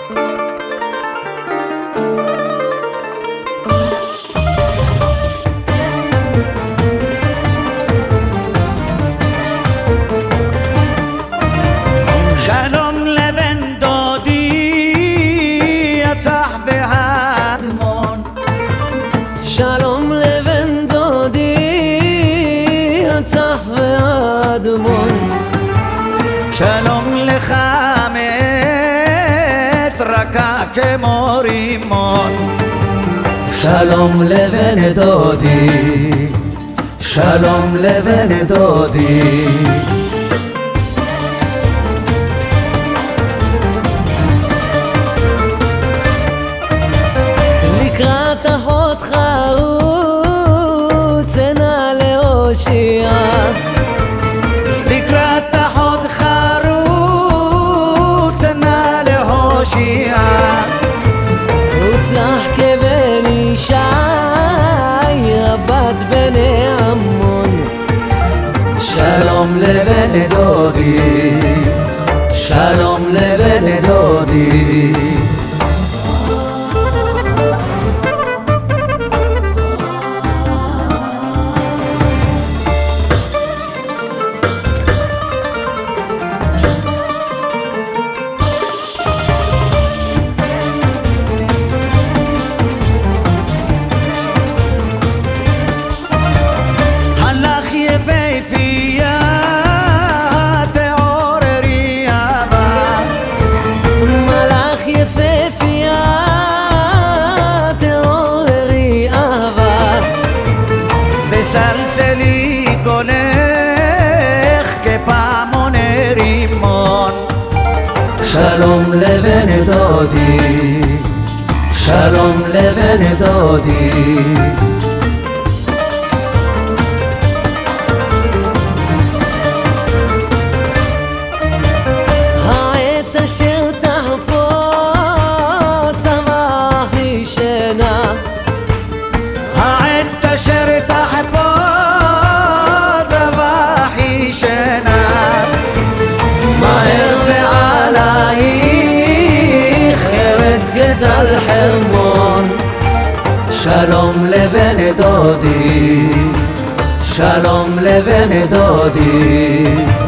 שלום לבן דודי הצח והאדמון, שלום לבן דודי הצח והאדמון, שלום לך מאת רכה כמו רימון. שלום לבן דודי, שלום לבן דודי. לקראת אחות חרוץ נא להושיע, לקראת אחות חרוץ נא להושיע. רוץ לך כבן ישי רבת בני עמון. שלום לבן דודי, שלום לבן דודי. סלסלי קולך כפעמוני רימון. שלום לבן דודי, שלום לבן דודי. העת אשר תחפוץ צבא ישנה, העת אשר תחפוץ צבא ישנה. מהר ועלייך ירד כטל חרמון. שלום לבן דודי, שלום לבן דודי.